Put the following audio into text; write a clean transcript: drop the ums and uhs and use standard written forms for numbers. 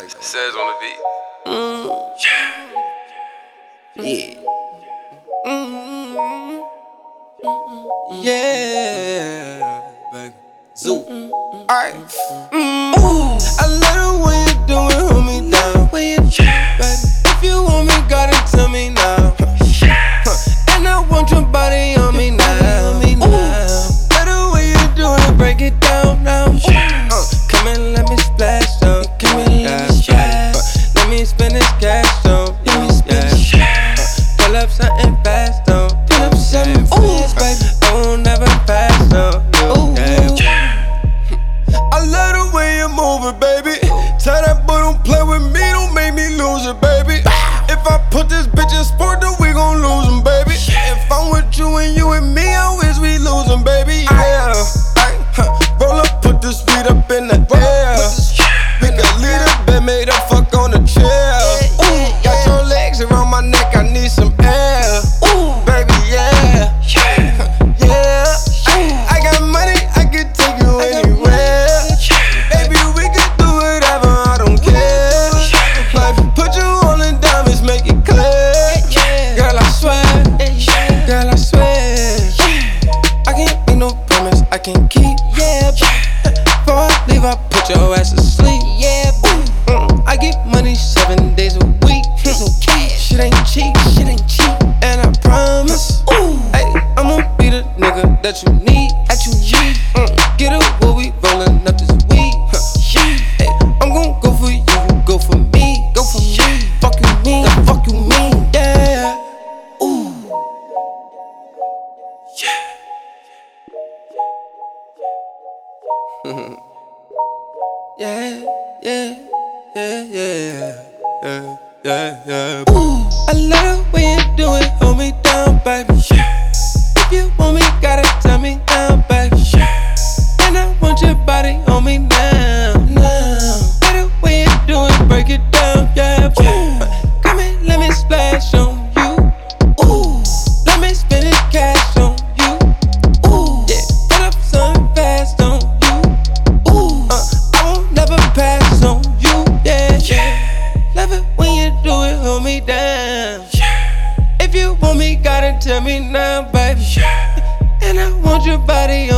Says on the beat. Yeah. Yeah, baby. Zoo. Alright. I love it when you do it, hold me down. Baby, if you want me, gotta tell me now. And I want your body on me now. Love the way you do it, break it down now. Come and let me splash on. Let me spend this cash on. Pull up something fast on. I won't never pass on you. I love the way you move it, baby. Tell that boy don't play with me, don't make me lose it, baby. If I put this bitch in sport, then we gon' lose him, baby. If I'm with you and you with me, I wish we losing, baby. Yeah. Roll up, put this feet up in the air. We can leave the bed, made up, fuck on the chair. Got your legs around my neck, I need some air. Baby, yeah. I got money, I can take you anywhere. Baby, we can do whatever, I don't care. Life put you on the diamonds, make it clear. Girl, I swear, I can't make no promise, I can't keep. Before I leave, I put your ass to sleep. I get money 7 days a week. Shit ain't cheap, and I promise, hey, I'm gon' be the nigga that you need. Get up where we rollin' up this weed. Hey, I'm gon' go for you, you go for me. Fuck you mean, yeah. Yeah. I love it when you do it, hold me down, baby. If you want me, gotta tell me now, baby. And I want your body on me now. Love it when you do it, break it down, yeah. Come and let me splash on you. Let me spend this cash on you. Yeah, put up something fast on you. I won't never pass on you, yeah. Love it when you do it, hold me down. If you want me, gotta tell me now, baby. And I want your body on